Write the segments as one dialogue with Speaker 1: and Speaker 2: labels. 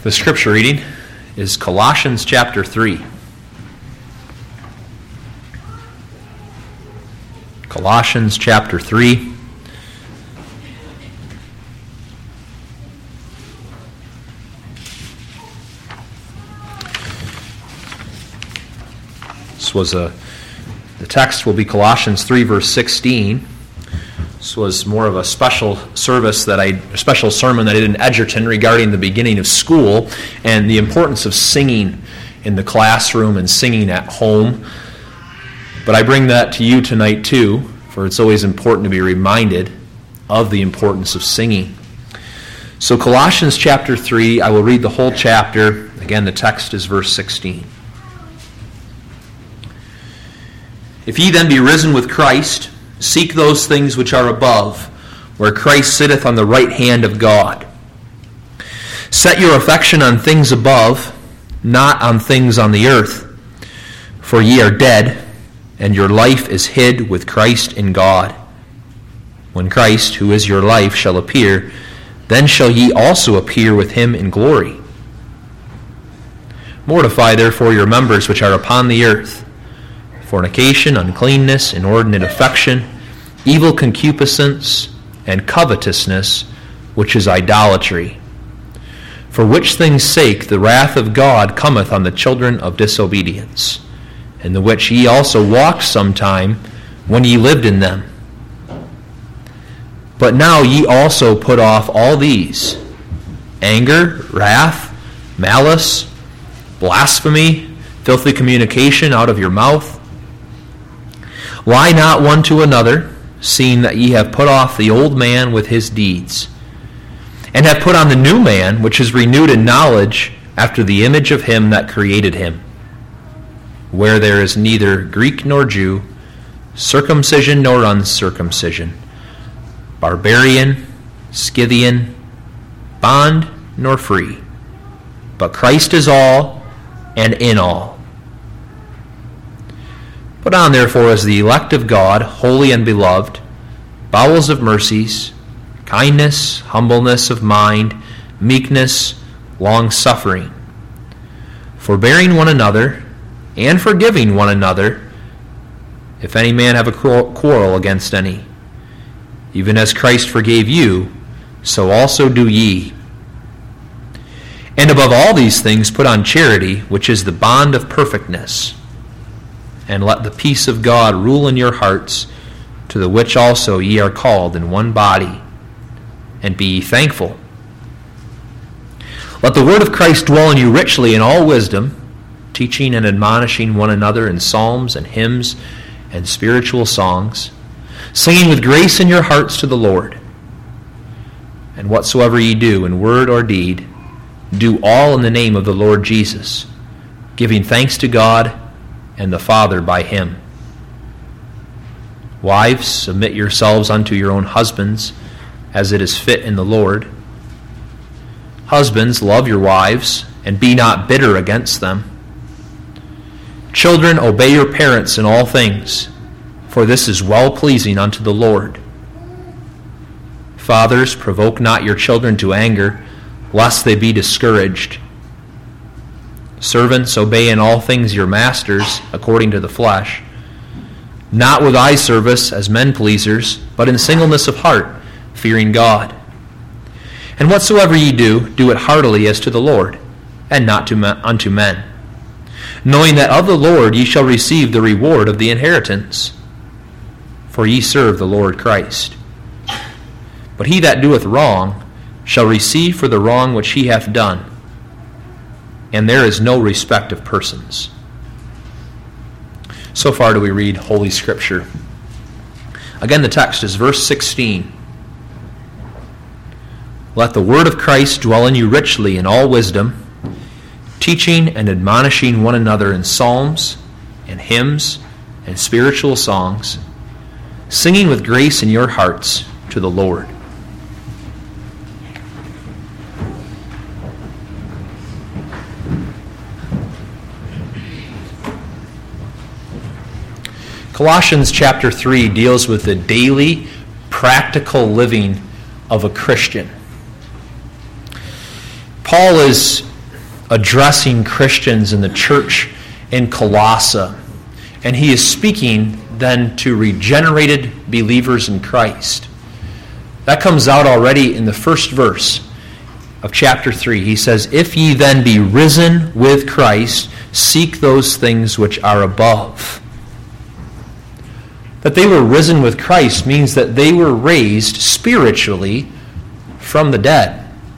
Speaker 1: The scripture reading is Colossians chapter 3. Colossians chapter 3. The text will be Colossians 3 verse 16. This was more of a special sermon that I did in Edgerton regarding the beginning of school and the importance of singing in the classroom and singing at home. But I bring that to you tonight too, for it's always important to be reminded of the importance of singing. So Colossians chapter 3, I will read the whole chapter. Again, the text is verse 16. If ye then be risen with Christ, seek those things which are above, where Christ sitteth on the right hand of God. Set your affection on things above, not on things on the earth. For ye are dead, and your life is hid with Christ in God. When Christ, who is your life, shall appear, then shall ye also appear with him in glory. Mortify therefore your members which are upon the earth, fornication, uncleanness, inordinate affection, evil concupiscence, and covetousness, which is idolatry. For which things' sake the wrath of God cometh on the children of disobedience, in the which ye also walked sometime when ye lived in them. But now ye also put off all these: anger, wrath, malice, blasphemy, filthy communication out of your mouth. Lie not one to another, seeing that ye have put off the old man with his deeds, and have put on the new man, which is renewed in knowledge after the image of him that created him, where there is neither Greek nor Jew, circumcision nor uncircumcision, barbarian, Scythian, bond nor free, but Christ is all and in all. Put on therefore as the elect of God, holy and beloved, bowels of mercies, kindness, humbleness of mind, meekness, long-suffering, forbearing one another, and forgiving one another, if any man have a quarrel against any. Even as Christ forgave you, so also do ye. And above all these things put on charity, which is the bond of perfectness. And let the peace of God rule in your hearts, to the which also ye are called in one body, and be ye thankful. Let the word of Christ dwell in you richly in all wisdom, teaching and admonishing one another in psalms and hymns and spiritual songs, singing with grace in your hearts to the Lord. And whatsoever ye do in word or deed, do all in the name of the Lord Jesus, giving thanks to God and the Father by him. Wives, submit yourselves unto your own husbands, as it is fit in the Lord. Husbands, love your wives, and be not bitter against them. Children, obey your parents in all things, for this is well-pleasing unto the Lord. Fathers, provoke not your children to anger, lest they be discouraged. Servants, obey in all things your masters, according to the flesh, not with eye service as men pleasers, but in singleness of heart, fearing God. And whatsoever ye do, do it heartily as to the Lord, and not unto men, knowing that of the Lord ye shall receive the reward of the inheritance. For ye serve the Lord Christ. But he that doeth wrong shall receive for the wrong which he hath done, and there is no respect of persons. So far do we read Holy Scripture. Again, the text is verse 16. Let the word of Christ dwell in you richly in all wisdom, teaching and admonishing one another in psalms and hymns and spiritual songs, singing with grace in your hearts to the Lord. Colossians chapter 3 deals with the daily, practical living of a Christian. Paul is addressing Christians in the church in Colossae. And he is speaking then to regenerated believers in Christ. That comes out already in the first verse of chapter 3. He says, "If ye then be risen with Christ, seek those things which are above." That they were risen with Christ means that they were raised spiritually from the dead.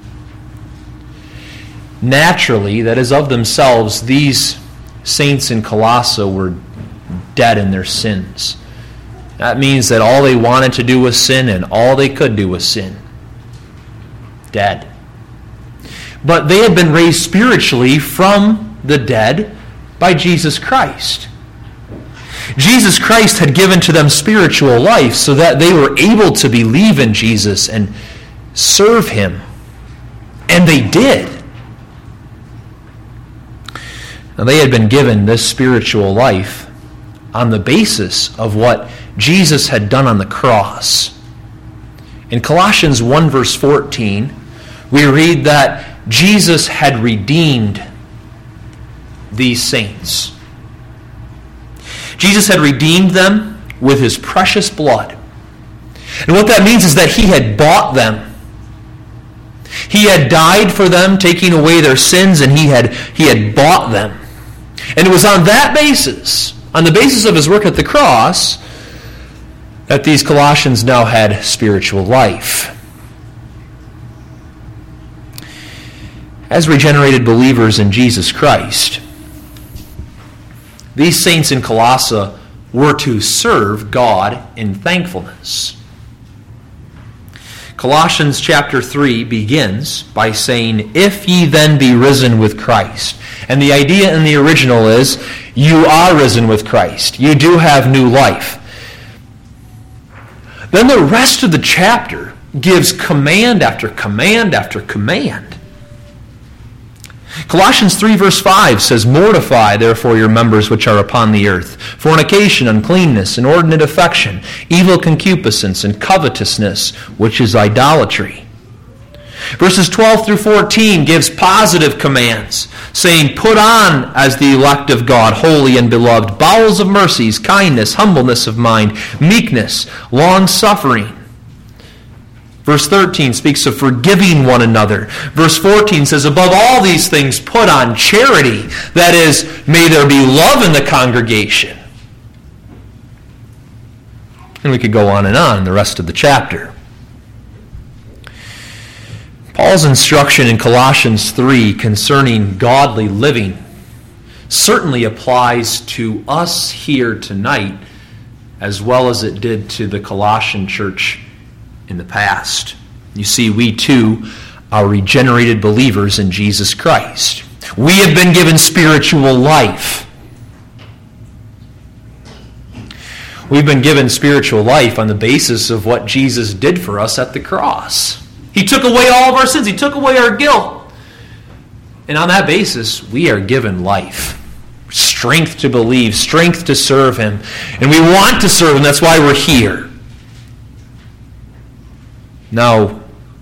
Speaker 1: Naturally, that is of themselves, these saints in Colossae were dead in their sins. That means that all they wanted to do was sin, and all they could do was sin. Dead. But they had been raised spiritually from the dead by Jesus Christ. Jesus Christ had given to them spiritual life so that they were able to believe in Jesus and serve him. And they did. Now, they had been given this spiritual life on the basis of what Jesus had done on the cross. In Colossians 1 verse 14, we read that Jesus had redeemed these saints. Jesus had redeemed them with his precious blood. And what that means is that he had bought them. He had died for them, taking away their sins, and he had bought them. And it was on that basis, on the basis of his work at the cross, that these Colossians now had spiritual life. As regenerated believers in Jesus Christ, these saints in Colossae were to serve God in thankfulness. Colossians chapter 3 begins by saying, "If ye then be risen with Christ." And the idea in the original is, you are risen with Christ. You do have new life. Then the rest of the chapter gives command after command after command. Colossians 3 verse 5 says, "Mortify therefore your members which are upon the earth, fornication, uncleanness, inordinate affection, evil concupiscence, and covetousness, which is idolatry." Verses 12 through 14 gives positive commands, saying, "Put on as the elect of God, holy and beloved, bowels of mercies, kindness, humbleness of mind, meekness, long-suffering." Verse 13 speaks of forgiving one another. Verse 14 says, "Above all these things, put on charity." That is, may there be love in the congregation. And we could go on in the rest of the chapter. Paul's instruction in Colossians 3 concerning godly living certainly applies to us here tonight as well as it did to the Colossian church in the past. You see, we too are regenerated believers in Jesus Christ. We have been given spiritual life. We've been given spiritual life on the basis of what Jesus did for us at the cross. He took away all of our sins. He took away our guilt. And on that basis, we are given life. Strength to believe, strength to serve him. And we want to serve him. That's why we're here. Now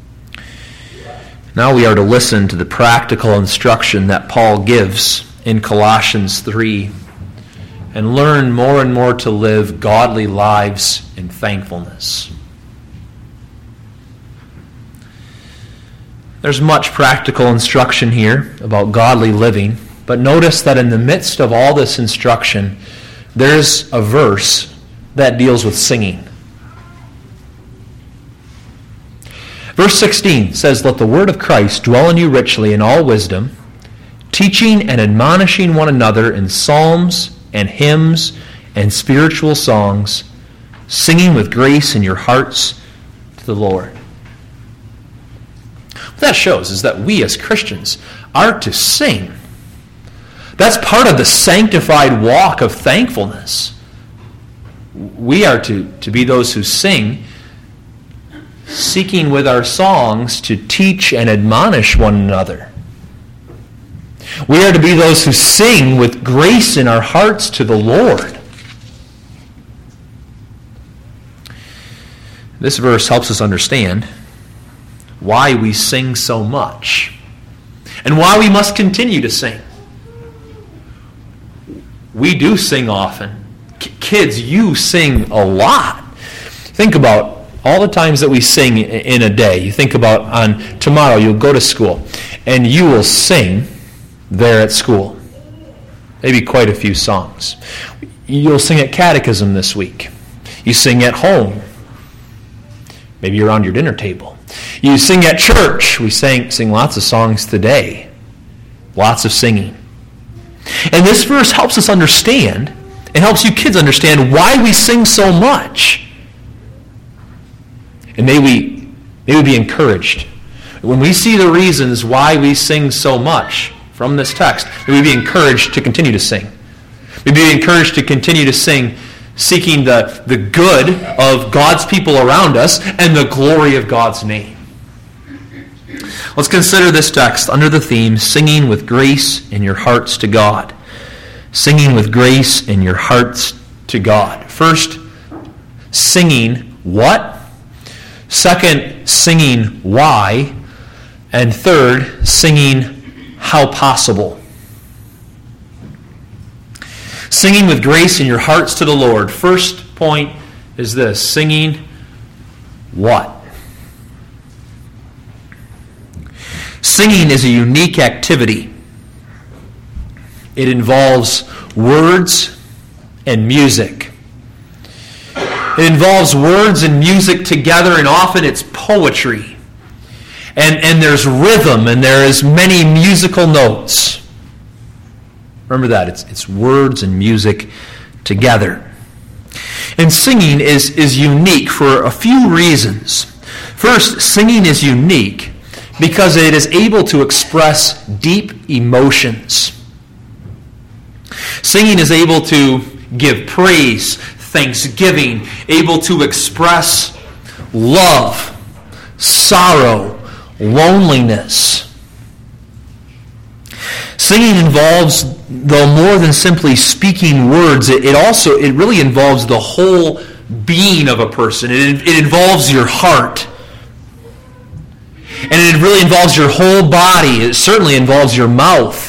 Speaker 1: we are to listen to the practical instruction that Paul gives in Colossians 3 and learn more and more to live godly lives in thankfulness. There's much practical instruction here about godly living, but notice that in the midst of all this instruction, there's a verse that deals with singing. Verse 16 says, "Let the word of Christ dwell in you richly in all wisdom, teaching and admonishing one another in psalms and hymns and spiritual songs, singing with grace in your hearts to the Lord." What that shows is that we as Christians are to sing. That's part of the sanctified walk of thankfulness. We are to be those who sing, seeking with our songs to teach and admonish one another. We are to be those who sing with grace in our hearts to the Lord. This verse helps us understand why we sing so much. and why we must continue to sing. We do sing often. Kids, you sing a lot. Think about all the times that we sing in a day. You think about on tomorrow, you'll go to school, and you will sing there at school. Maybe quite a few songs. You'll sing at catechism this week. You sing at home. Maybe around your dinner table. You sing at church. We sing lots of songs today. Lots of singing. And this verse helps us understand, and helps you kids understand why we sing so much. And may we be encouraged. When we see the reasons why we sing so much from this text, may we be encouraged to continue to sing. May we be encouraged to continue to sing, seeking the good of God's people around us and the glory of God's name. Let's consider this text under the theme, singing with grace in your hearts to God. Singing with grace in your hearts to God. First, singing what? Second, singing why? And third, singing how possible. Singing with grace in your hearts to the Lord. First point is this, singing what? Singing is a unique activity. It involves words and music. It involves words and music together, and often it's poetry. And there's rhythm, and there is many musical notes. Remember that. It's words and music together. And singing is unique for a few reasons. First, singing is unique because it is able to express deep emotions. Singing is able to give praise, thanksgiving, able to express love, sorrow, loneliness. Singing involves, though more than simply speaking words, it really involves the whole being of a person. It involves your heart. And it really involves your whole body. It certainly involves your mouth.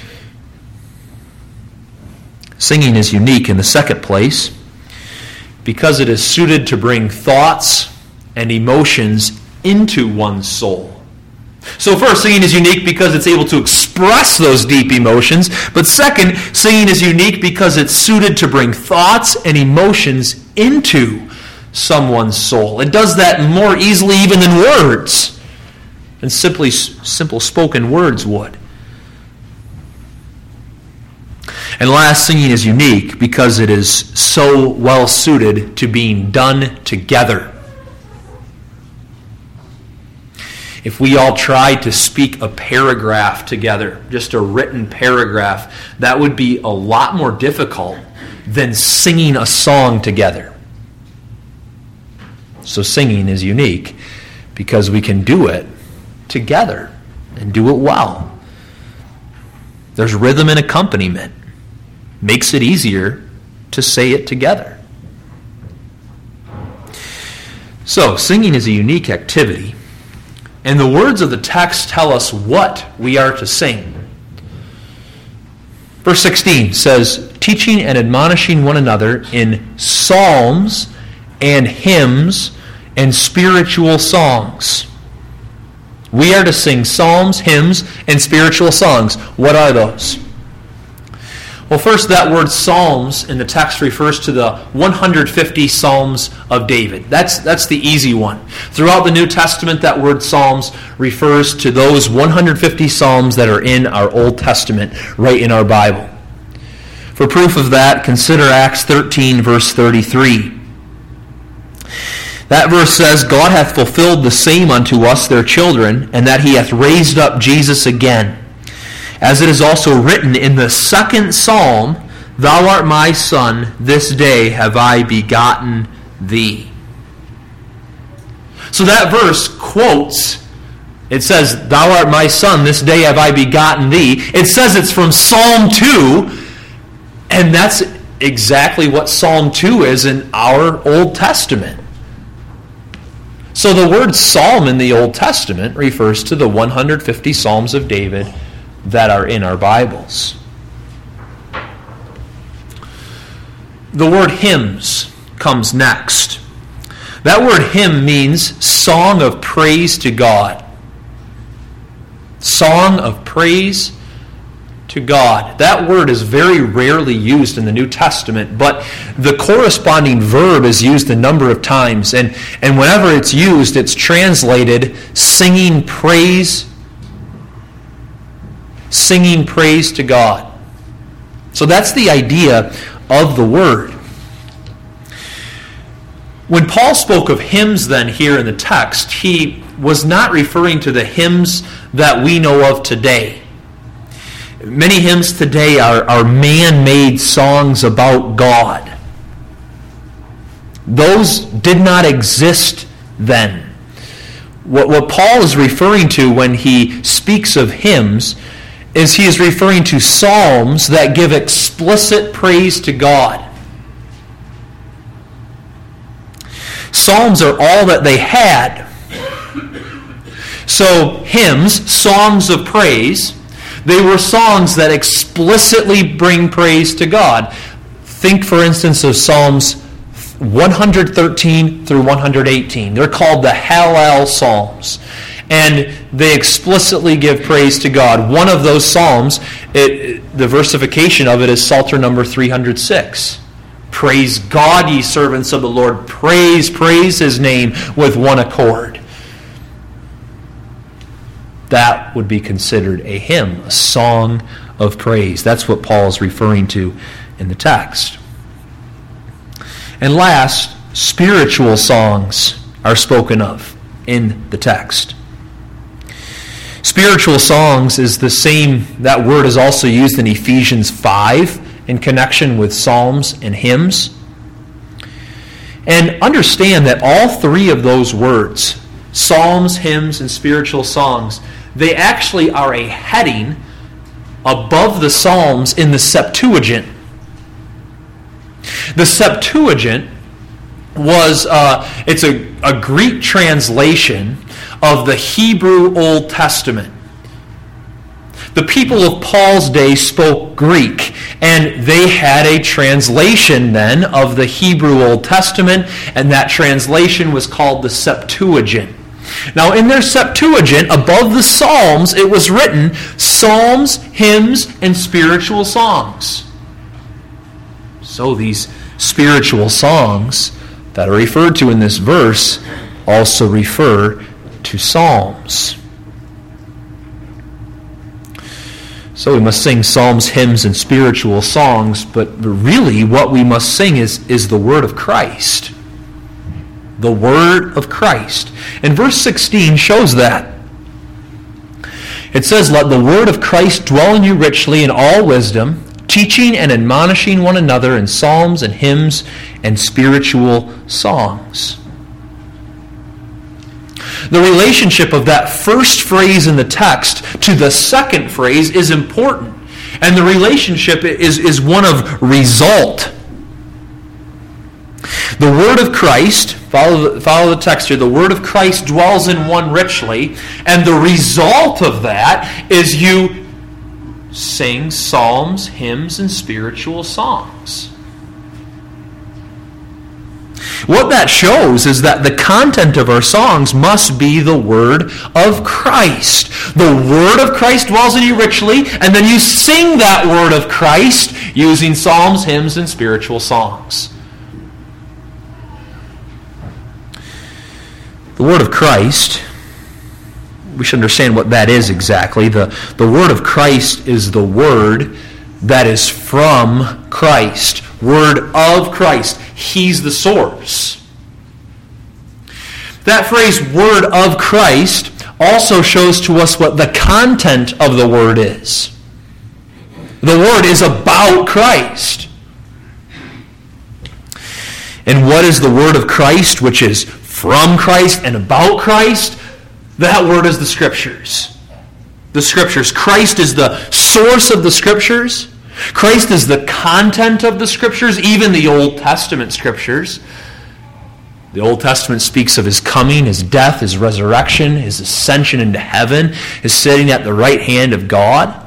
Speaker 1: Singing is unique in the second place because it is suited to bring thoughts and emotions into one's soul. So first, singing is unique because it's able to express those deep emotions. But second, singing is unique because it's suited to bring thoughts and emotions into someone's soul. It does that more easily even than words, than simple spoken words would. And last, singing is unique because it is so well suited to being done together. If we all tried to speak a paragraph together, just a written paragraph, that would be a lot more difficult than singing a song together. So singing is unique because we can do it together and do it well. There's rhythm and accompaniment. Makes it easier to say it together. So, singing is a unique activity, and the words of the text tell us what we are to sing. Verse 16 says, teaching and admonishing one another in psalms and hymns and spiritual songs. We are to sing psalms, hymns, and spiritual songs. What are those? Well, first, that word psalms in the text refers to the 150 Psalms of David. That's the easy one. Throughout the New Testament, that word psalms refers to those 150 psalms that are in our Old Testament, right in our Bible. For proof of that, consider Acts 13, verse 33. That verse says, God hath fulfilled the same unto us, their children, and that he hath raised up Jesus again. As it is also written in the second psalm, Thou art my son, this day have I begotten thee. So that verse quotes, it says, Thou art my son, this day have I begotten thee. It says it's from Psalm 2, and that's exactly what Psalm 2 is in our Old Testament. So the word psalm in the Old Testament refers to the 150 Psalms of David that are in our Bibles. The word hymns comes next. That word hymn means song of praise to God. Song of praise to God. That word is very rarely used in the New Testament, but the corresponding verb is used a number of times, and whenever it's used, it's translated singing praise to God. So that's the idea of the word. When Paul spoke of hymns then here in the text, he was not referring to the hymns that we know of today. Many hymns today are man-made songs about God. Those did not exist then. What Paul is referring to when he speaks of hymns is he is referring to psalms that give explicit praise to God. Psalms are all that they had. So hymns, songs of praise, they were songs that explicitly bring praise to God. Think, for instance, of Psalms 113 through 118. They're called the Hallel Psalms. And they explicitly give praise to God. One of those psalms, the versification of it is Psalter number 306. Praise God, ye servants of the Lord. Praise His name with one accord. That would be considered a hymn, a song of praise. That's what Paul is referring to in the text. And last, spiritual songs are spoken of in the text. Spiritual songs is the same, that word is also used in Ephesians 5 in connection with psalms and hymns. And understand that all three of those words, psalms, hymns, and spiritual songs, they actually are a heading above the Psalms in the Septuagint. The Septuagint was it's a Greek translation of the Hebrew Old Testament. The people of Paul's day spoke Greek, and they had a translation then of the Hebrew Old Testament, and that translation was called the Septuagint. Now, in their Septuagint, above the Psalms, it was written psalms, hymns, and spiritual songs. So these spiritual songs that are referred to in this verse also refer to psalms. So we must sing psalms, hymns, and spiritual songs, but really what we must sing is the word of Christ. The word of Christ. And verse 16 shows that. It says, "Let the word of Christ dwell in you richly in all wisdom, teaching and admonishing one another in psalms and hymns and spiritual songs." The relationship of that first phrase in the text to the second phrase is important. And the relationship is one of result. The word of Christ, follow the text here, the word of Christ dwells in one richly, and the result of that is you sing psalms, hymns, and spiritual songs. What that shows is that the content of our songs must be the word of Christ. The word of Christ dwells in you richly, and then you sing that word of Christ using psalms, hymns, and spiritual songs. The word of Christ, we should understand what that is exactly. The word of Christ is the word that is from Christ. Word of Christ. He's the source. That phrase, word of Christ, also shows to us what the content of the word is. The word is about Christ. And what is the word of Christ, which is from Christ and about Christ? That word is the Scriptures. The Scriptures. Christ is the source of the Scriptures. Christ is the content of the Scriptures, even the Old Testament Scriptures. The Old Testament speaks of his coming, his death, his resurrection, his ascension into heaven, his sitting at the right hand of God.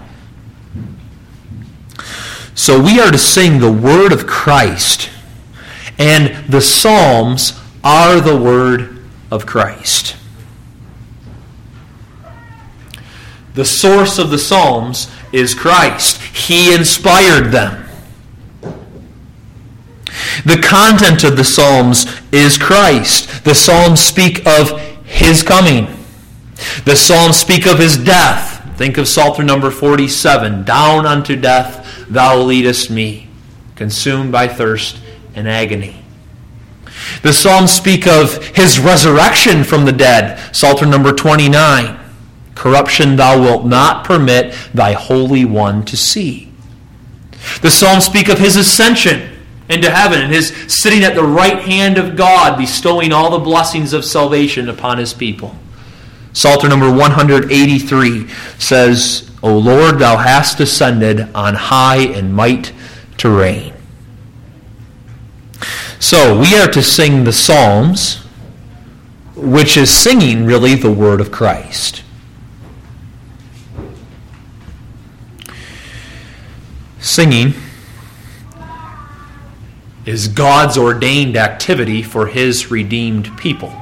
Speaker 1: So we are to sing the word of Christ, and the Psalms are the word of Christ. The source of the Psalms is Christ. He inspired them. The content of the Psalms is Christ. The Psalms speak of his coming. The Psalms speak of his death. Think of Psalter number 47. Down unto death thou leadest me, consumed by thirst and agony. The Psalms speak of his resurrection from the dead. Psalter number 29. Corruption thou wilt not permit thy Holy One to see. The Psalms speak of his ascension into heaven and his sitting at the right hand of God, bestowing all the blessings of salvation upon his people. Psalter number 183 says, O Lord, thou hast ascended on high in might to reign. So we are to sing the Psalms, which is singing really the word of Christ. Singing is God's ordained activity for his redeemed people.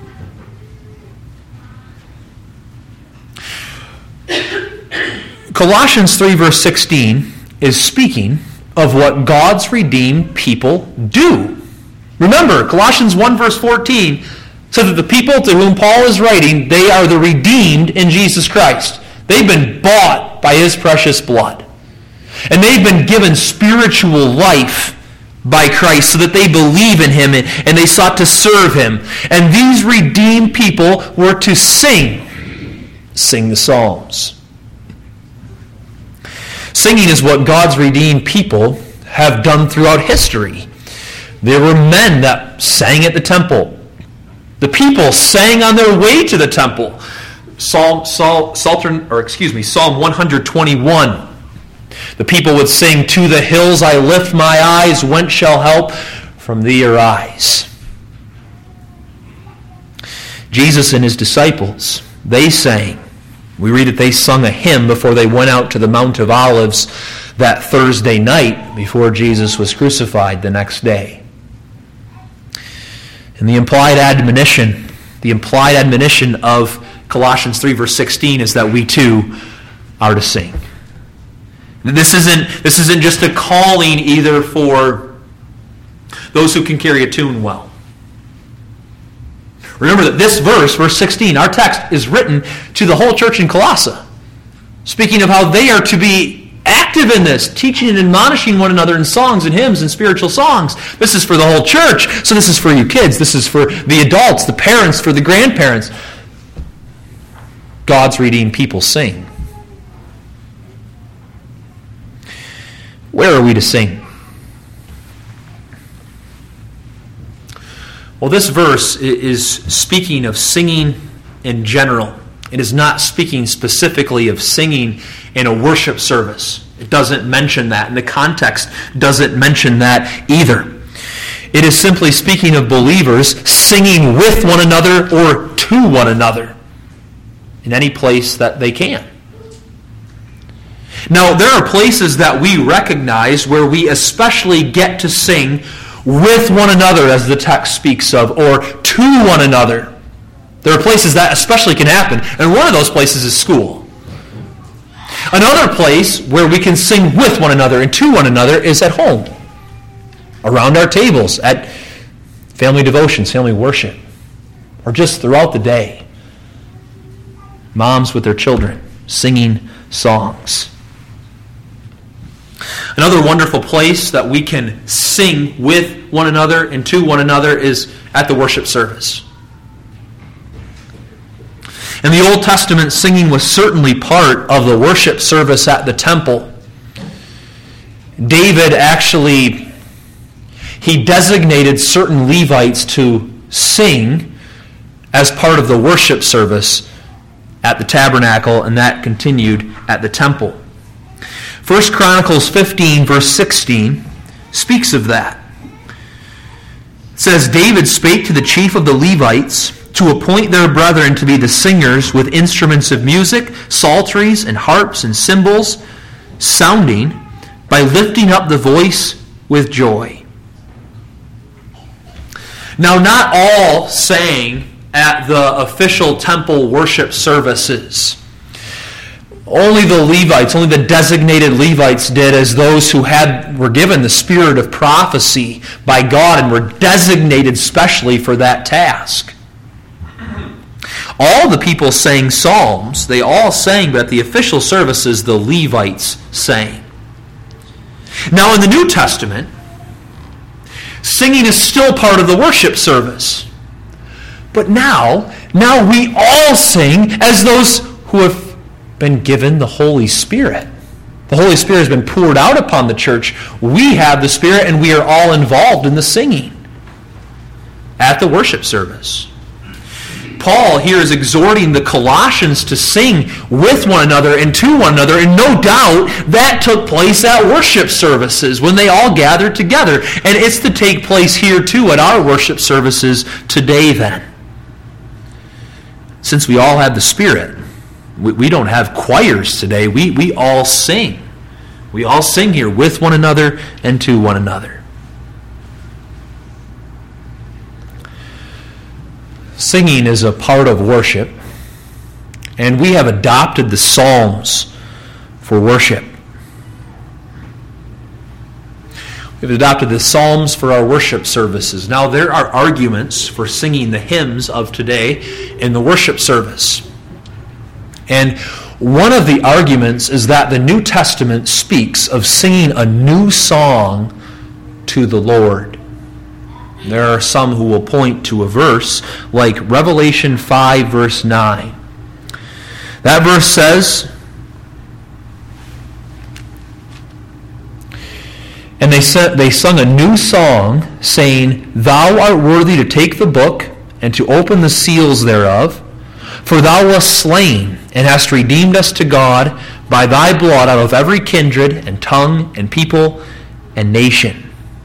Speaker 1: Colossians 3 verse 16 is speaking of what God's redeemed people do. Remember, Colossians 1 verse 14 says that the people to whom Paul is writing, they are the redeemed in Jesus Christ. They've been bought by his precious blood. And they've been given spiritual life by Christ so that they believe in him and they sought to serve him. And these redeemed people were to sing the Psalms. Singing is what God's redeemed people have done throughout history. There were men that sang at the temple. The people sang on their way to the temple. Psalm 121. The people would sing, To the hills I lift my eyes, whence shall help from thee arise. Jesus and his disciples, they sang. We read that they sung a hymn before they went out to the Mount of Olives that Thursday night before Jesus was crucified the next day. And the implied admonition of Colossians 3 verse 16 is that we too are to sing. This isn't just a calling either for those who can carry a tune well. Remember that this verse 16, our text, is written to the whole church in Colossae, speaking of how they are to be active in this, teaching and admonishing one another in songs and hymns and spiritual songs. This is for the whole church. So this is for you kids. This is for the adults, the parents, for the grandparents. God's redeemed people sing. Where are we to sing? Well, this verse is speaking of singing in general. It is not speaking specifically of singing in a worship service. It doesn't mention that, and the context doesn't mention that either. It is simply speaking of believers singing with one another or to one another in any place that they can. Now, there are places that we recognize where we especially get to sing with one another, as the text speaks of, or to one another. There are places that especially can happen, and one of those places is school. Another place where we can sing with one another and to one another is at home, around our tables, at family devotions, family worship, or just throughout the day. Moms with their children singing songs. Another wonderful place that we can sing with one another and to one another is at the worship service. In the Old Testament, singing was certainly part of the worship service at the temple. David actually, he designated certain Levites to sing as part of the worship service at the tabernacle, and that continued at the temple. 1 Chronicles 15, verse 16, speaks of that. It It says, David spake to the chief of the Levites to appoint their brethren to be the singers with instruments of music, psalteries, and harps, and cymbals, sounding by lifting up the voice with joy. Now, not all sang at the official temple worship services. Only the Levites, only the designated Levites did, as those who were given the spirit of prophecy by God and were designated specially for that task. All the people sang psalms. They all sang, but at the official services, the Levites sang. Now, in the New Testament, singing is still part of the worship service. But now we all sing as those who have been given the Holy Spirit. The Holy Spirit has been poured out upon the church. We have the Spirit, and we are all involved in the singing at the worship service. Paul here is exhorting the Colossians to sing with one another and to one another, and no doubt that took place at worship services when they all gathered together. And it's to take place here too at our worship services today then. Since we all have the Spirit, we don't have choirs today. We all sing. We all sing here with one another and to one another. Singing is a part of worship, and we have adopted the Psalms for worship. We've adopted the Psalms for our worship services. Now, there are arguments for singing the hymns of today in the worship service. And one of the arguments is that the New Testament speaks of singing a new song to the Lord. There are some who will point to a verse like Revelation 5, verse 9. That verse says, and they sung a new song, saying, Thou art worthy to take the book and to open the seals thereof, for thou wast slain, and hast redeemed us to God by thy blood out of every kindred and tongue and people and nation.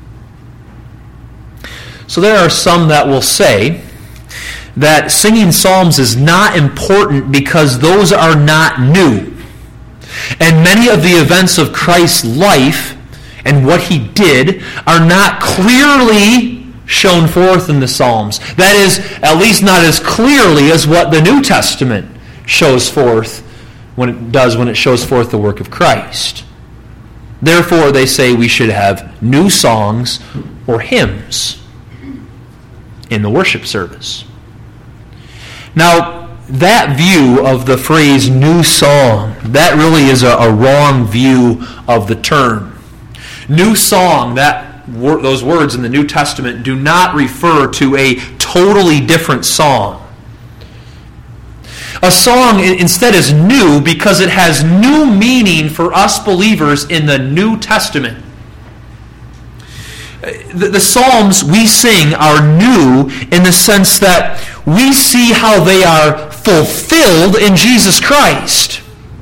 Speaker 1: So there are some that will say that singing psalms is not important because those are not new. And many of the events of Christ's life and what he did are not clearly shown forth in the Psalms. That is, at least not as clearly as what the New Testament shows forth when it shows forth the work of Christ. Therefore, they say we should have new songs or hymns in the worship service. Now, that view of the phrase new song, that really is a wrong view of the term. New song, those words in the New Testament do not refer to a totally different song. A song instead is new because it has new meaning for us believers in the New Testament. The Psalms we sing are new in the sense that we see how they are fulfilled in Jesus Christ.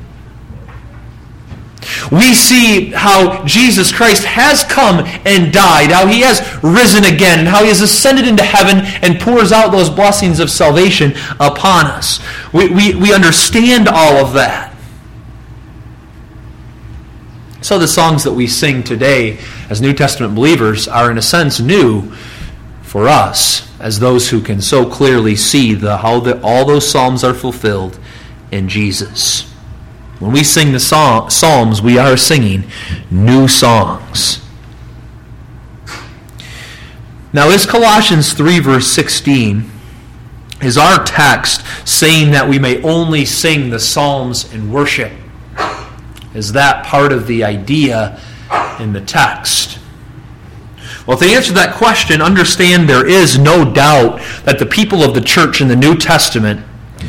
Speaker 1: We see how Jesus Christ has come and died, how he has risen again, and how he has ascended into heaven and pours out those blessings of salvation upon us. We understand all of that. So the songs that we sing today as New Testament believers are in a sense new for us as those who can so clearly see how all those psalms are fulfilled in Jesus. When we sing the psalms, we are singing new songs. Now, is Colossians 3, verse 16, is our text saying that we may only sing the psalms in worship? Is that part of the idea in the text? Well, to answer that question, understand there is no doubt that the people of the church in the New Testament,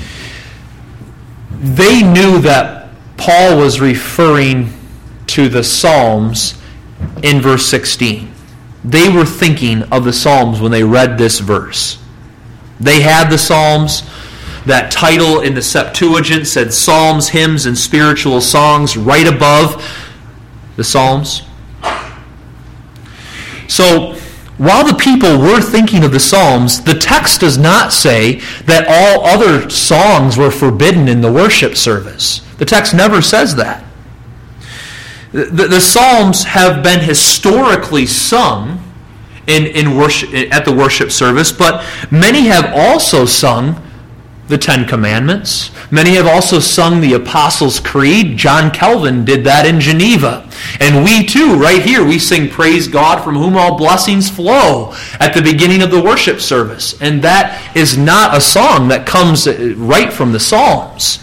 Speaker 1: they knew that Paul was referring to the Psalms in verse 16. They were thinking of the Psalms when they read this verse. They had the Psalms. That title in the Septuagint said Psalms, Hymns, and Spiritual Songs right above the Psalms. So while the people were thinking of the Psalms, the text does not say that all other songs were forbidden in the worship service. The text never says that. The Psalms have been historically sung in worship, at the worship service, but many have also sung the Ten Commandments. Many have also sung the Apostles' Creed. John Calvin did that in Geneva. And we too, right here, we sing Praise God from whom all blessings flow at the beginning of the worship service. And that is not a song that comes right from the Psalms.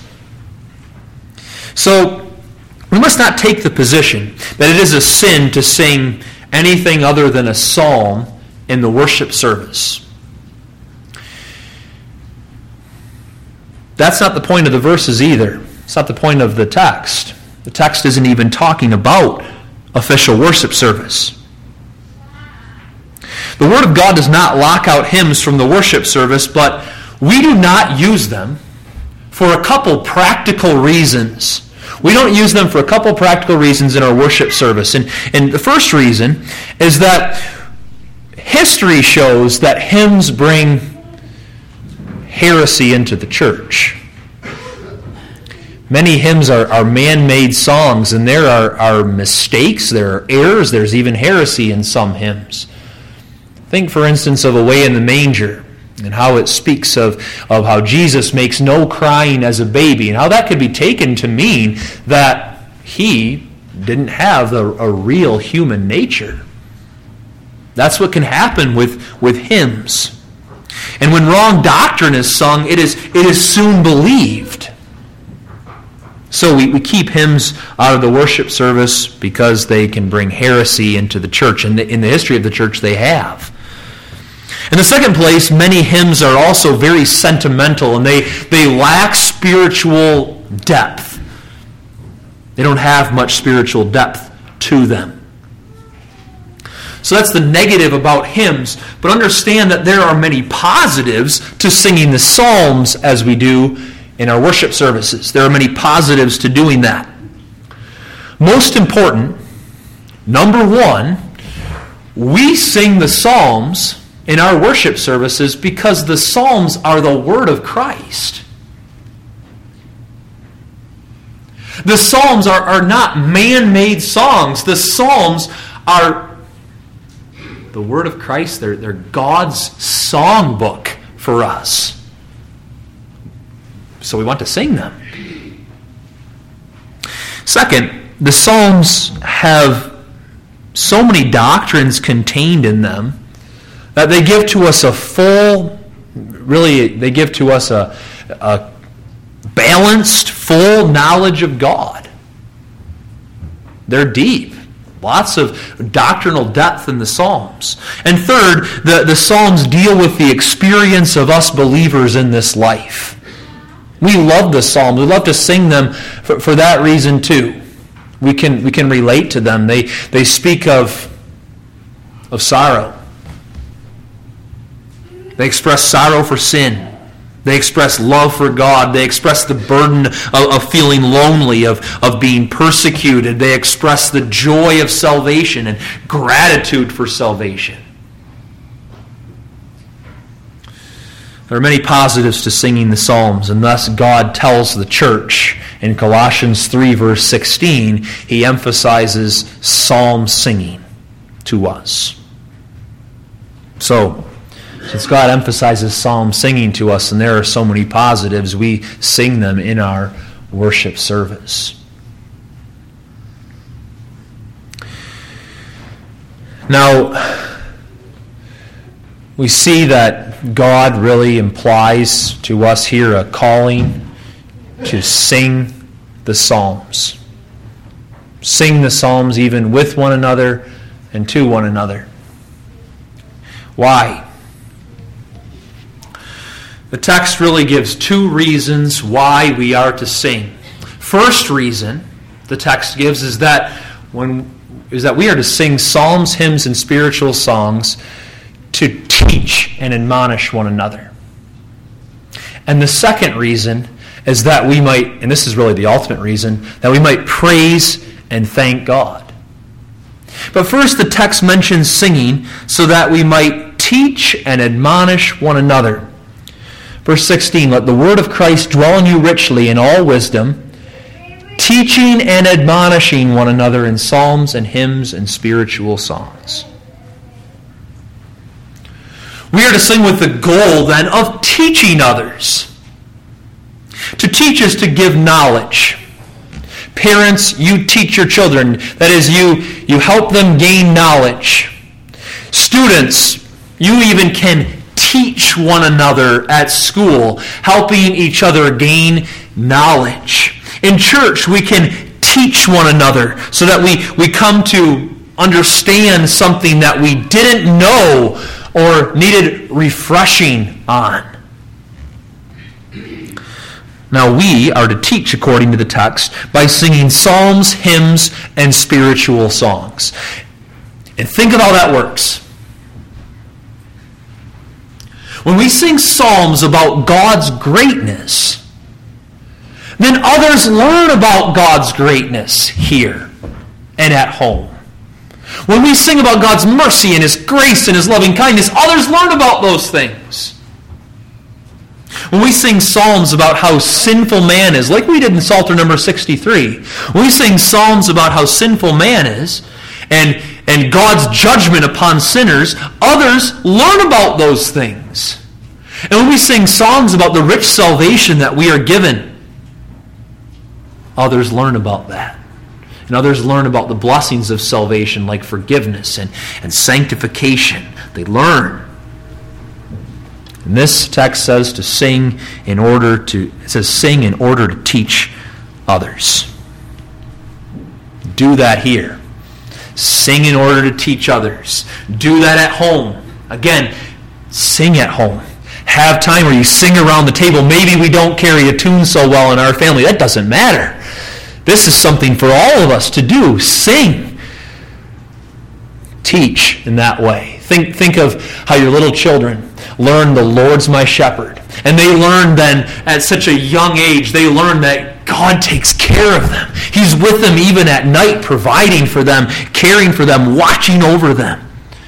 Speaker 1: So, we must not take the position that it is a sin to sing anything other than a psalm in the worship service. That's not the point of the verses either. It's not the point of the text. The text isn't even talking about official worship service. The Word of God does not lock out hymns from the worship service, but we do not use them for a couple practical reasons. We don't use them for a couple practical reasons in our worship service. And the first reason is that history shows that hymns bring heresy into the church. Many hymns are man-made songs, and there are mistakes, there are errors, there's even heresy in some hymns. Think, for instance, of Away in the Manger, and how it speaks of how Jesus makes no crying as a baby, and how that could be taken to mean that he didn't have a real human nature. That's what can happen with hymns. And when wrong doctrine is sung, it is soon believed. So we keep hymns out of the worship service because they can bring heresy into the church. And in the history of the church, they have. In the second place, many hymns are also very sentimental, and they lack spiritual depth. They don't have much spiritual depth to them. So that's the negative about hymns. But understand that there are many positives to singing the Psalms as we do in our worship services. There are many positives to doing that. Most important, number one, we sing the Psalms in our worship services because the Psalms are the Word of Christ. The Psalms are not man-made songs. The Psalms are the Word of Christ. They're God's songbook for us. So we want to sing them. Second, the Psalms have so many doctrines contained in them that they give to us they give to us a balanced, full knowledge of God. They're deep. Lots of doctrinal depth in the Psalms. And third, the Psalms deal with the experience of us believers in this life. We love the Psalms. We love to sing them for that reason too. We can relate to them. They speak of sorrow. They express sorrow for sin. They express love for God. They express the burden of feeling lonely, of being persecuted. They express the joy of salvation and gratitude for salvation. There are many positives to singing the Psalms, and thus God tells the church in Colossians 3, verse 16, he emphasizes psalm singing to us. So, since God emphasizes psalm singing to us, and there are so many positives, we sing them in our worship service. Now, we see that God really implies to us here a calling to sing the Psalms. Sing the Psalms even with one another and to one another. Why? The text really gives two reasons why we are to sing. First reason the text gives is that we are to sing psalms, hymns, and spiritual songs to teach and admonish one another. And the second reason is that we might, and this is really the ultimate reason, that we might praise and thank God. But first, the text mentions singing so that we might teach and admonish one another. Verse 16, let the word of Christ dwell in you richly in all wisdom, teaching and admonishing one another in psalms and hymns and spiritual songs. We are to sing with the goal, then, of teaching others. To teach is to give knowledge. Parents, you teach your children. That is, you help them gain knowledge. Students, you even can teach one another at school, helping each other gain knowledge. In church, we can teach one another so that we come to understand something that we didn't know or needed refreshing on. Now we are to teach according to the text by singing psalms, hymns, and spiritual songs. And think of how that works. When we sing psalms about God's greatness, then others learn about God's greatness here and at home. When we sing about God's mercy and His grace and His loving kindness, others learn about those things. When we sing psalms about how sinful man is, like we did in Psalter number 63, when we sing psalms about how sinful man is and God's judgment upon sinners, others learn about those things. And when we sing songs about the rich salvation that we are given, others learn about that. And others learn about the blessings of salvation like forgiveness and sanctification. They learn. And this text says to sing in order to teach others. Do that here. Sing in order to teach others. Do that at home. Again, sing at home. Have time where you sing around the table. Maybe we don't carry a tune so well in our family. That doesn't matter. This is something for all of us to do. Sing. Teach in that way. Think of how your little children learn the Lord's my shepherd. And they learn then at such a young age, they learn that God takes care of them. He's with them even at night, providing for them, caring for them, watching over them.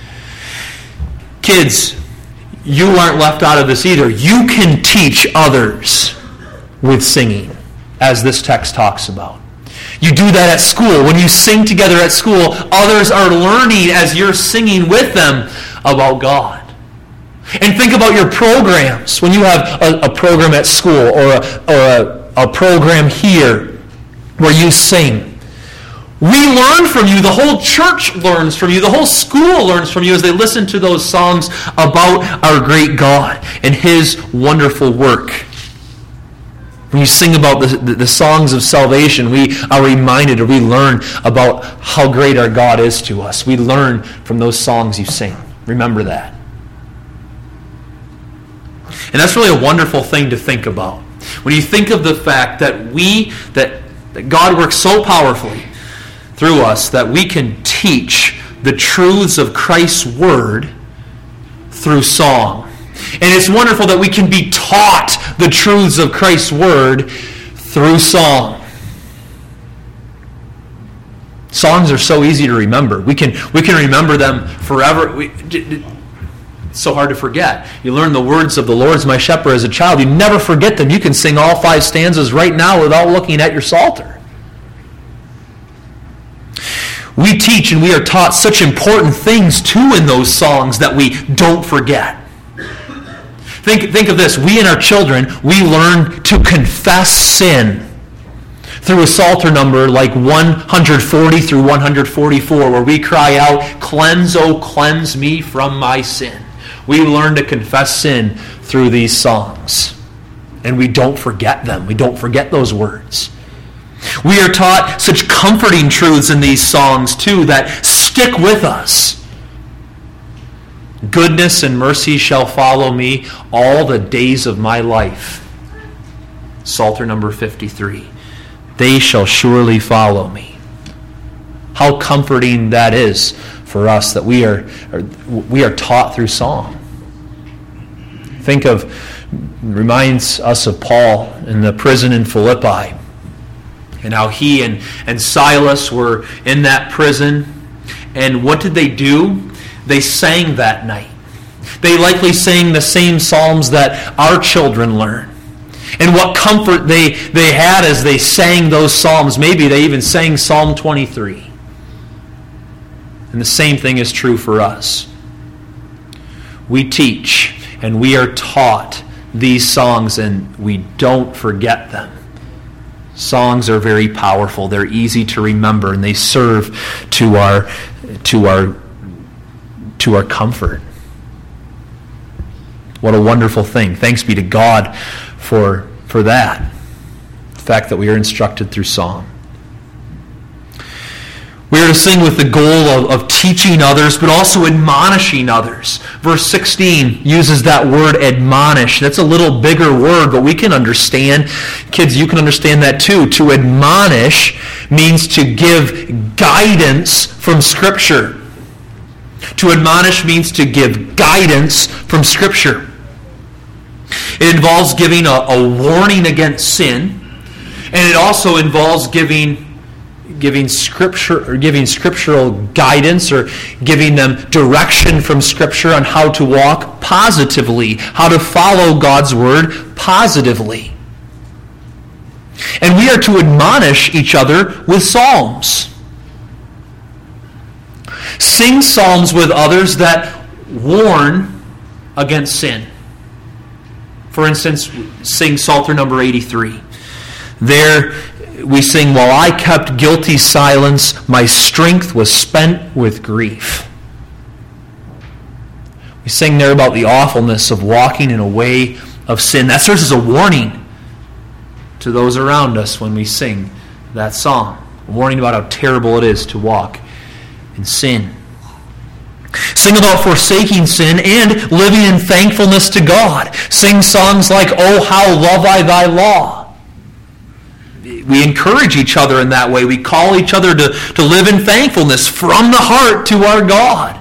Speaker 1: Kids, you aren't left out of this either. You can teach others with singing, as this text talks about. You do that at school. When you sing together at school, others are learning as you're singing with them about God. And think about your programs. When you have a program at school or a program here where you sing, we learn from you. The whole church learns from you. The whole school learns from you as they listen to those songs about our great God and His wonderful work. When you sing about the songs of salvation, we are reminded or we learn about how great our God is to us. We learn from those songs you sing. Remember that. And that's really a wonderful thing to think about. When you think of the fact that that God works so powerfully through us that we can teach the truths of Christ's Word through song. And it's wonderful that we can be taught the truths of Christ's Word through song. Songs are so easy to remember. We can remember them forever. It's so hard to forget. You learn the words of the Lord's my shepherd as a child. You never forget them. You can sing all 5 stanzas right now without looking at your psalter. We teach and we are taught such important things too in those songs that we don't forget. Think of this. We and our children, we learn to confess sin through a psalter number like 140 through 144, where we cry out, "Cleanse, O cleanse me from my sin." We learn to confess sin through these songs. And we don't forget them. We don't forget those words. We are taught such comforting truths in these songs too that stick with us. Goodness and mercy shall follow me all the days of my life. Psalter number 53. They shall surely follow me. How comforting that is for us that we are taught through song. Reminds us of Paul in the prison in Philippi and how he and Silas were in that prison. And what did they do? They sang that night. They likely sang the same psalms that our children learn. And what comfort they had as they sang those psalms. Maybe they even sang Psalm 23. And the same thing is true for us. We teach and we are taught these songs, and we don't forget them. Songs are very powerful. They're easy to remember, and they serve to our comfort. What a wonderful thing. Thanks be to God for that. The fact that we are instructed through song. We are to sing with the goal of teaching others, but also admonishing others. Verse 16 uses that word admonish. That's a little bigger word, but we can understand. Kids, you can understand that too. To admonish means to give guidance from Scripture. To admonish means to give guidance from Scripture. It involves giving a warning against sin, and it also involves giving Scripture, or giving scriptural guidance, or giving them direction from Scripture on how to walk positively, how to follow God's Word positively. And we are to admonish each other with psalms. Sing psalms with others that warn against sin. For instance, sing Psalter number 83. There we sing, "While I kept guilty silence, my strength was spent with grief." We sing there about the awfulness of walking in a way of sin. That serves as a warning to those around us when we sing that song. A warning about how terrible it is to walk in sin. Sing about forsaking sin and living in thankfulness to God. Sing songs like, "Oh, how love I thy law." We encourage each other in that way. We call each other to live in thankfulness from the heart to our God.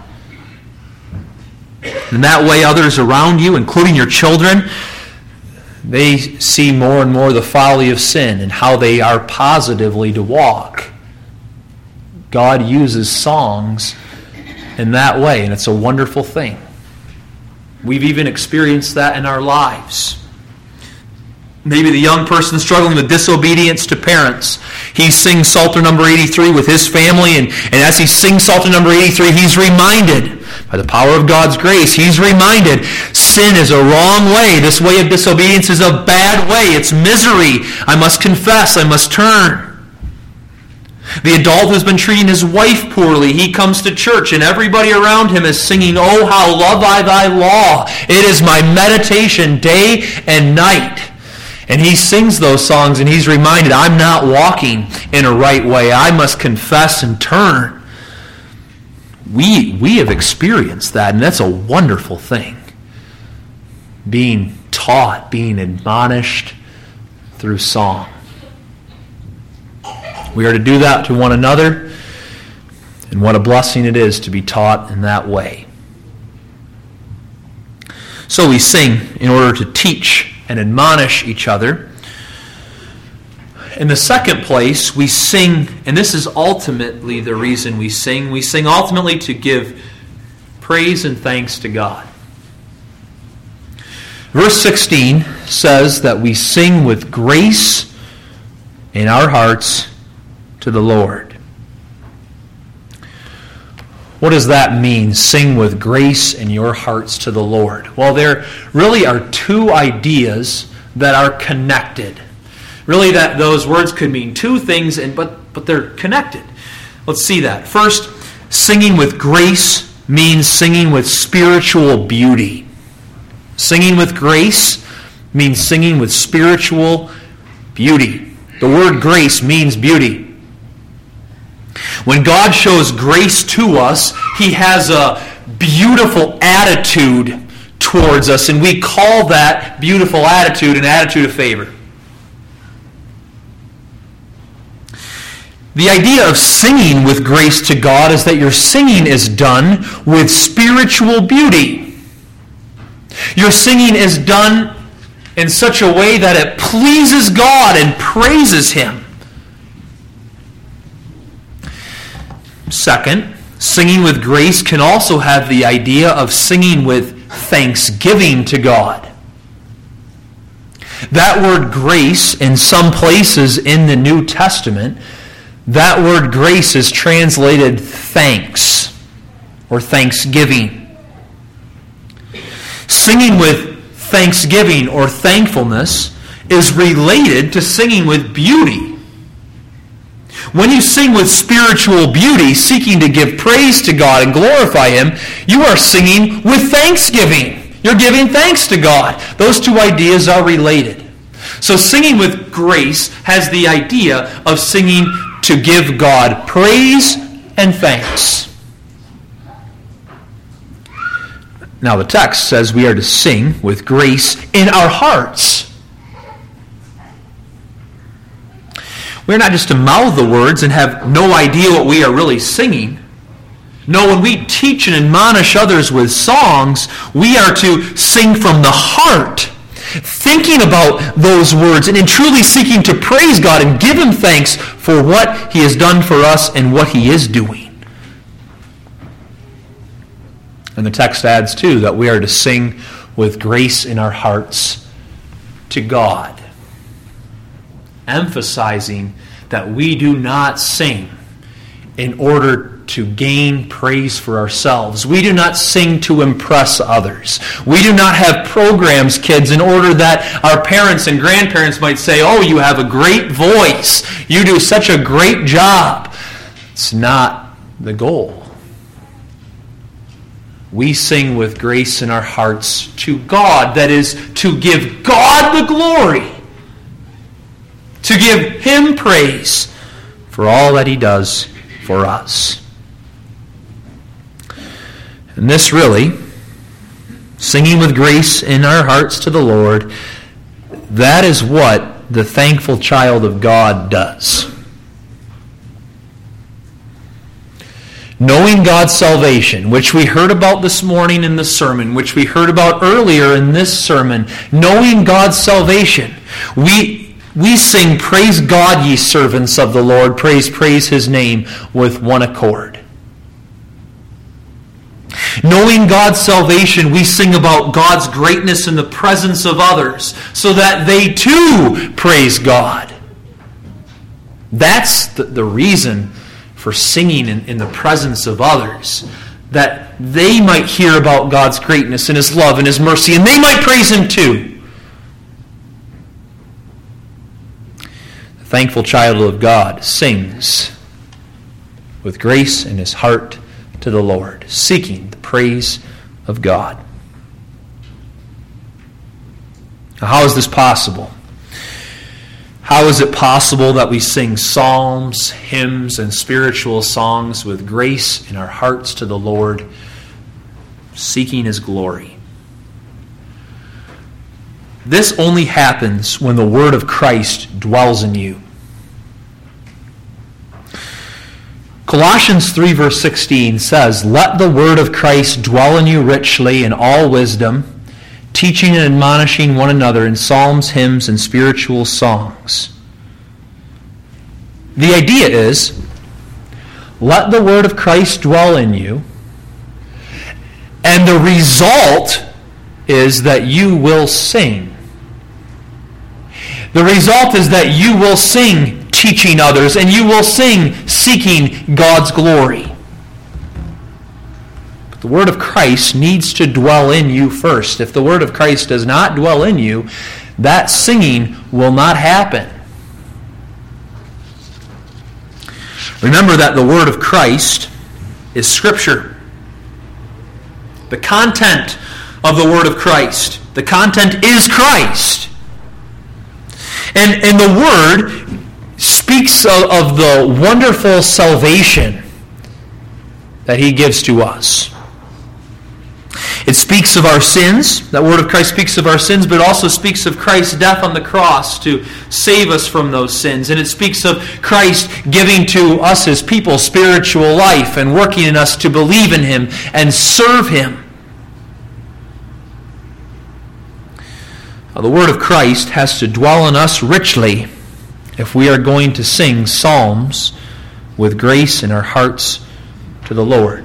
Speaker 1: In that way, others around you, including your children, they see more and more the folly of sin and how they are positively to walk. God uses songs in that way, and it's a wonderful thing. We've even experienced that in our lives. Maybe the young person struggling with disobedience to parents. He sings Psalter number 83 with his family, and as he sings Psalter number 83, he's reminded, by the power of God's grace, he's reminded, sin is a wrong way. This way of disobedience is a bad way. It's misery. I must confess. I must turn. The adult who's been treating his wife poorly, he comes to church, and everybody around him is singing, "Oh, how love I thy law. It is my meditation day and night." And he sings those songs, and he's reminded, I'm not walking in a right way. I must confess and turn. We have experienced that, and that's a wonderful thing. Being taught, being admonished through song. We are to do that to one another, and what a blessing it is to be taught in that way. So we sing in order to teach and admonish each other. In the second place, we sing, and this is ultimately the reason we sing ultimately to give praise and thanks to God. Verse 16 says that we sing with grace in our hearts to the Lord. What does that mean, sing with grace in your hearts to the Lord? Well, there really are two ideas that are connected. Really, that those words could mean two things, but they're connected. Let's see that. First, singing with grace means singing with spiritual beauty. Singing with grace means singing with spiritual beauty. The word grace means beauty. When God shows grace to us, He has a beautiful attitude towards us, and we call that beautiful attitude an attitude of favor. The idea of singing with grace to God is that your singing is done with spiritual beauty. Your singing is done in such a way that it pleases God and praises Him. Second, Singing with grace can also have the idea of singing with thanksgiving to God. That word grace, in some places in the New Testament, that word grace is translated thanks or thanksgiving. Singing with thanksgiving or thankfulness is related to singing with beauty. When you sing with spiritual beauty, seeking to give praise to God and glorify Him, you are singing with thanksgiving. You're giving thanks to God. Those two ideas are related. So singing with grace has the idea of singing to give God praise and thanks. Now the text says we are to sing with grace in our hearts. We're not just to mouth the words and have no idea what we are really singing. No, when we teach and admonish others with songs, we are to sing from the heart, thinking about those words and in truly seeking to praise God and give Him thanks for what He has done for us and what He is doing. And the text adds, too, that we are to sing with grace in our hearts to God, emphasizing that we do not sing in order to gain praise for ourselves. We do not sing to impress others. We do not have programs, kids, in order that our parents and grandparents might say, "Oh, you have a great voice. You do such a great job." It's not the goal. We sing with grace in our hearts to God, that is, to give God the glory, to give Him praise for all that He does for us. And this really, singing with grace in our hearts to the Lord, that is what the thankful child of God does. Knowing God's salvation, which we heard about this morning in the sermon, which we heard about earlier in this sermon, knowing God's salvation, we sing, "Praise God, ye servants of the Lord, praise His name," with one accord. Knowing God's salvation, we sing about God's greatness in the presence of others, so that they too praise God. That's the reason for singing in the presence of others, that they might hear about God's greatness and His love and His mercy, and they might praise Him too. The thankful child of God sings with grace in his heart to the Lord, seeking the praise of God. Now, how is this possible? How is it possible that we sing psalms, hymns, and spiritual songs with grace in our hearts to the Lord, seeking His glory? This only happens when the Word of Christ dwells in you. Colossians 3 verse 16 says, "Let the word of Christ dwell in you richly in all wisdom, teaching and admonishing one another in psalms, hymns, and spiritual songs." The idea is, let the word of Christ dwell in you, and the result is that you will sing. The result is that you will sing teaching others, and you will sing seeking God's glory. But the word of Christ needs to dwell in you first. If the word of Christ does not dwell in you, that singing will not happen. Remember that the word of Christ is Scripture. The content of the word of Christ, the content is Christ. And the word speaks of the wonderful salvation that He gives to us. It speaks of our sins. That word of Christ speaks of our sins, but also speaks of Christ's death on the cross to save us from those sins. And it speaks of Christ giving to us, His people, spiritual life and working in us to believe in Him and serve Him. The word of Christ has to dwell in us richly if we are going to sing psalms with grace in our hearts to the Lord.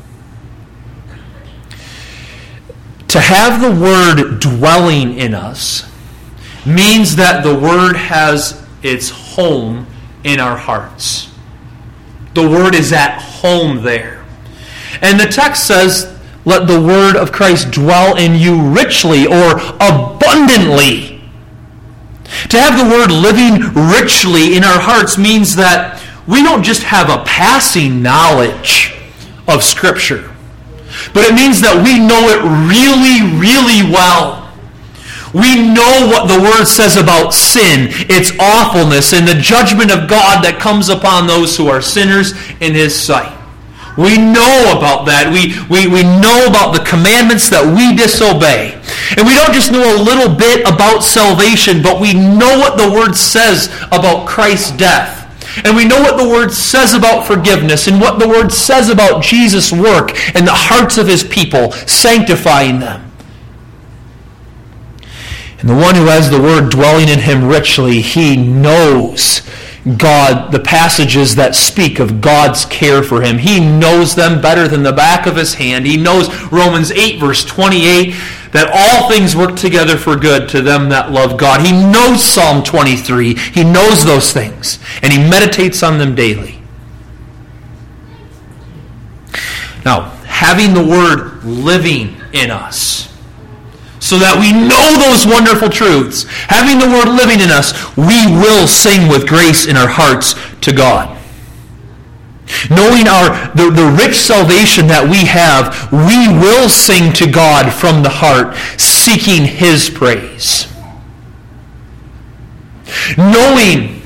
Speaker 1: To have the Word dwelling in us means that the Word has its home in our hearts. The Word is at home there. And the text says, let the Word of Christ dwell in you richly or abundantly. To have the Word living richly in our hearts means that we don't just have a passing knowledge of Scripture, but it means that we know it really, really well. We know what the Word says about sin, its awfulness, and the judgment of God that comes upon those who are sinners in His sight. We know about that. We know about the commandments that we disobey. And we don't just know a little bit about salvation, but we know what the Word says about Christ's death. And we know what the Word says about forgiveness and what the Word says about Jesus' work in the hearts of His people, sanctifying them. And the one who has the Word dwelling in him richly, he knows God, the passages that speak of God's care for him. He knows them better than the back of his hand. He knows Romans 8, verse 28, that all things work together for good to them that love God. He knows Psalm 23. He knows those things, and he meditates on them daily. Now, having the Word living in us, so that we know those wonderful truths, having the Word living in us, we will sing with grace in our hearts to God. Knowing the rich salvation that we have, we will sing to God from the heart, seeking His praise. Knowing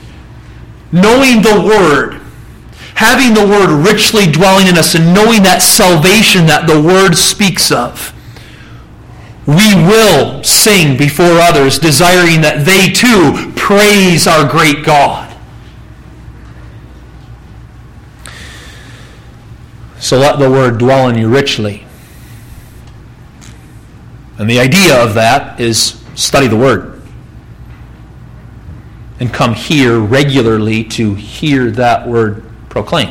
Speaker 1: the Word, having the Word richly dwelling in us, and knowing that salvation that the Word speaks of, we will sing before others, desiring that they too praise our great God. So let the Word dwell in you richly. And the idea of that is study the Word. And come here regularly to hear that Word proclaimed.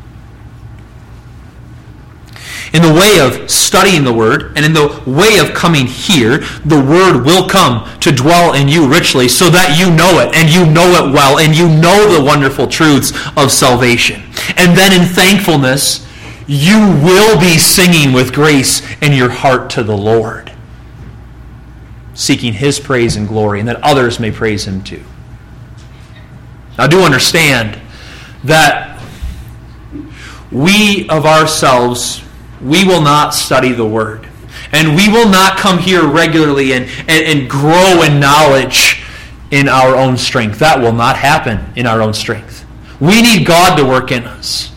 Speaker 1: In the way of studying the Word, and in the way of coming here, the Word will come to dwell in you richly so that you know it, and you know it well, and you know the wonderful truths of salvation. And then in thankfulness, you will be singing with grace in your heart to the Lord, seeking His praise and glory, and that others may praise Him too. Now do understand that we of ourselves, we will not study the Word. And we will not come here regularly and grow in knowledge in our own strength. That will not happen in our own strength. We need God to work in us.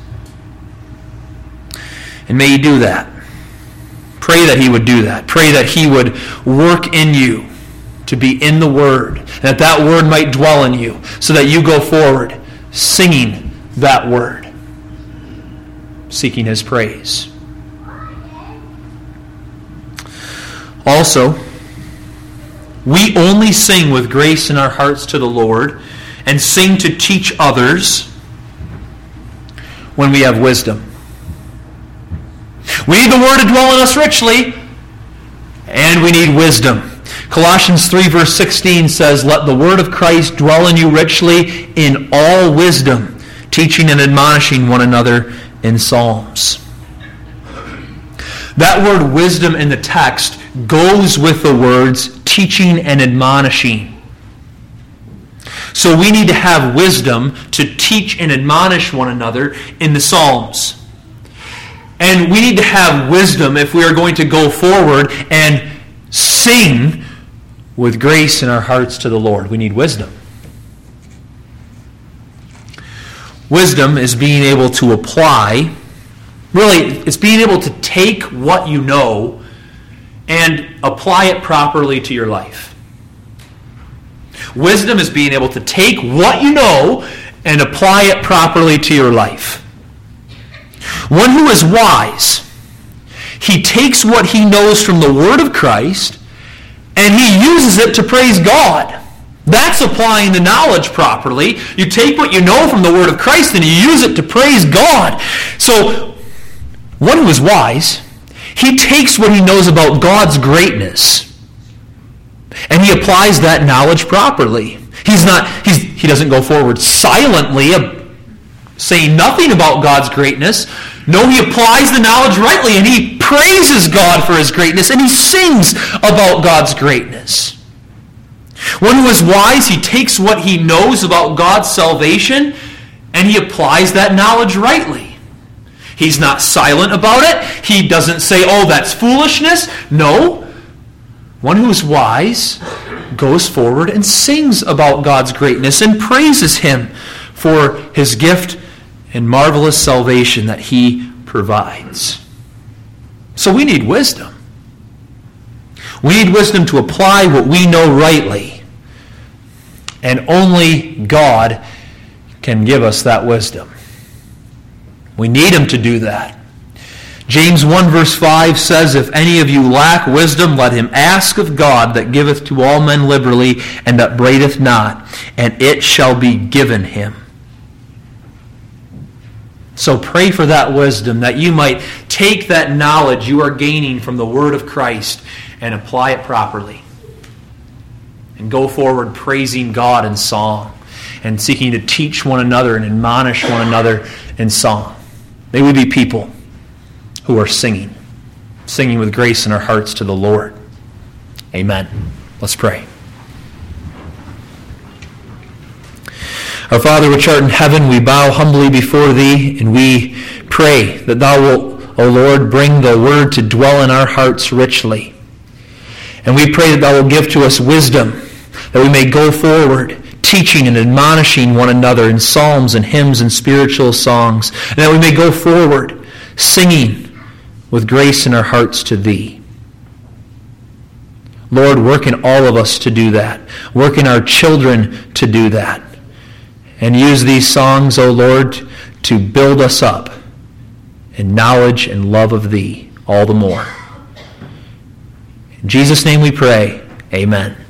Speaker 1: And may you do that. Pray that He would do that. Pray that He would work in you to be in the Word, and that Word might dwell in you, so that you go forward singing that Word, seeking His praise. Also, we only sing with grace in our hearts to the Lord and sing to teach others when we have wisdom. We need the Word to dwell in us richly, and we need wisdom. Colossians 3 verse 16 says, let the Word of Christ dwell in you richly in all wisdom, teaching and admonishing one another in psalms. That word wisdom in the text goes with the words teaching and admonishing. So we need to have wisdom to teach and admonish one another in the Psalms. And we need to have wisdom if we are going to go forward and sing with grace in our hearts to the Lord. We need wisdom. Wisdom is being able to apply. Really, it's being able to take what you know and apply it properly to your life. Wisdom is being able to take what you know and apply it properly to your life. One who is wise, he takes what he knows from the Word of Christ and he uses it to praise God. That's applying the knowledge properly. You take what you know from the Word of Christ and you use it to praise God. So, one who is wise, he takes what he knows about God's greatness and he applies that knowledge properly. He doesn't go forward silently saying nothing about God's greatness. No, he applies the knowledge rightly and he praises God for his greatness and he sings about God's greatness. One who is wise, he takes what he knows about God's salvation and he applies that knowledge rightly. He's not silent about it. He doesn't say, oh, that's foolishness. No. One who is wise goes forward and sings about God's greatness and praises him for his gift and marvelous salvation that he provides. So we need wisdom. We need wisdom to apply what we know rightly. And only God can give us that wisdom. We need him to do that. James 1 verse 5 says, if any of you lack wisdom, let him ask of God that giveth to all men liberally and upbraideth not, and it shall be given him. So pray for that wisdom, that you might take that knowledge you are gaining from the Word of Christ and apply it properly. And go forward praising God in song and seeking to teach one another and admonish one another in song. May we be people who are singing with grace in our hearts to the Lord. Amen. Let's pray. Our Father which art in heaven, we bow humbly before thee, and we pray that thou wilt, O Lord, bring the word to dwell in our hearts richly. And we pray that thou wilt give to us wisdom, that we may go forward, teaching and admonishing one another in psalms and hymns and spiritual songs, and that we may go forward, singing with grace in our hearts to thee. Lord, work in all of us to do that. Work in our children to do that. And use these songs, O Lord, to build us up in knowledge and love of thee all the more. In Jesus' name we pray. Amen.